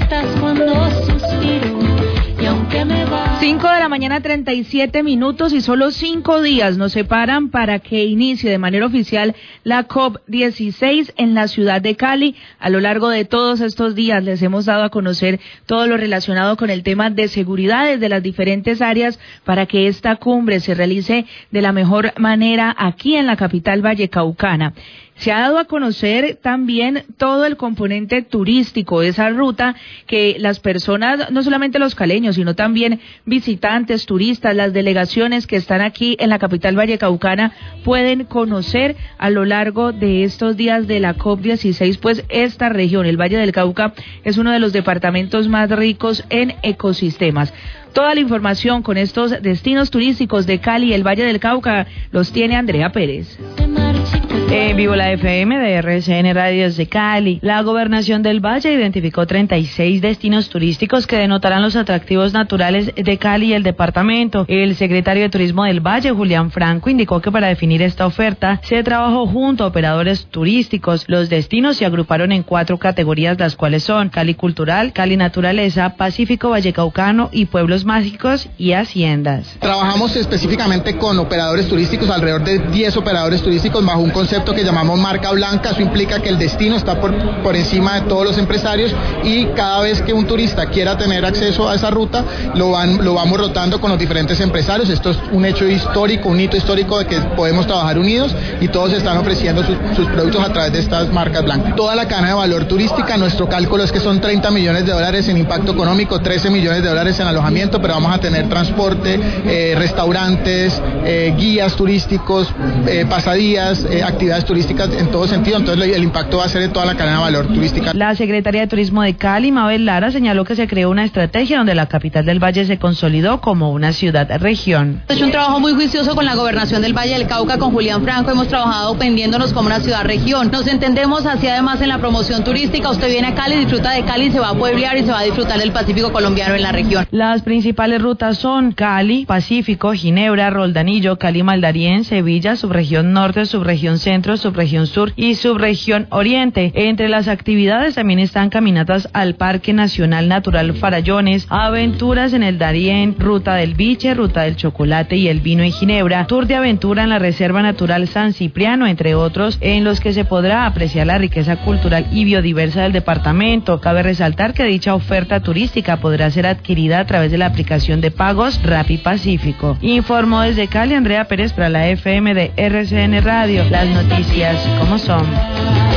estás cuando suspiro y aunque me va. 5:37 a.m. y solo 5 días nos separan para que inicie de manera oficial la COP16 en la ciudad de Cali. A lo largo de todos estos días les hemos dado a conocer todo lo relacionado con el tema de seguridad desde las diferentes áreas para que esta cumbre se realice de la mejor manera aquí en la capital vallecaucana. Se ha dado a conocer también todo el componente turístico de esa ruta que las personas, no solamente los caleños, sino también visitantes, turistas, las delegaciones que están aquí en la capital vallecaucana pueden conocer a lo largo de estos días de la COP16, pues esta región, el Valle del Cauca, es uno de los departamentos más ricos en ecosistemas. Toda la información con estos destinos turísticos de Cali y el Valle del Cauca los tiene Andrea Pérez. En vivo la FM de RCN Radio desde Cali. La Gobernación del Valle identificó 36 destinos turísticos que denotarán los atractivos naturales de Cali y el departamento. El secretario de Turismo del Valle, Julián Franco, indicó que para definir esta oferta se trabajó junto a operadores turísticos. Los destinos se agruparon en 4 categorías, las cuales son Cali Cultural, Cali Naturaleza, Pacífico Vallecaucano y Pueblos Mágicos y Haciendas. Trabajamos específicamente con operadores turísticos, alrededor de 10 operadores turísticos, bajo un concepto que llamamos marca blanca. Eso implica que el destino está por encima de todos los empresarios y cada vez que un turista quiera tener acceso a esa ruta, lo vamos rotando con los diferentes empresarios. Esto es un hecho histórico, un hito histórico de que podemos trabajar unidos y todos están ofreciendo sus productos a través de estas marcas blancas. Toda la cadena de valor turística, nuestro cálculo es que son $30 millones en impacto económico, $13 millones en alojamiento, pero vamos a tener transporte, restaurantes, guías turísticos, pasadías, actividades turísticas en todo sentido. Entonces el impacto va a ser de toda la cadena de valor turística. La Secretaría de Turismo de Cali, Mabel Lara, señaló que se creó una estrategia donde la capital del Valle se consolidó como una ciudad-región. He hecho un trabajo muy juicioso con la Gobernación del Valle del Cauca, con Julián Franco. Hemos trabajado vendiéndonos como una ciudad-región. Nos entendemos así, además, en la promoción turística. Usted viene a Cali, disfruta de Cali, se va a pueblear y se va a disfrutar del Pacífico colombiano en la región. Las principales rutas son Cali, Pacífico, Ginebra, Roldanillo, Cali Maldarién, Sevilla, subregión norte, subregión centro, subregión sur y subregión oriente. Entre las actividades también están caminatas al Parque Nacional Natural Farallones, aventuras en el Darién, ruta del Biche, ruta del chocolate y el vino en Ginebra, tour de aventura en la Reserva Natural San Cipriano, entre otros, en los que se podrá apreciar la riqueza cultural y biodiversa del departamento. Cabe resaltar que dicha oferta turística podrá ser adquirida a través de la aplicación de pagos Rappi Pacífico. Informó desde Cali Andrea Pérez para la FM de RCN Radio. Las noticias como son.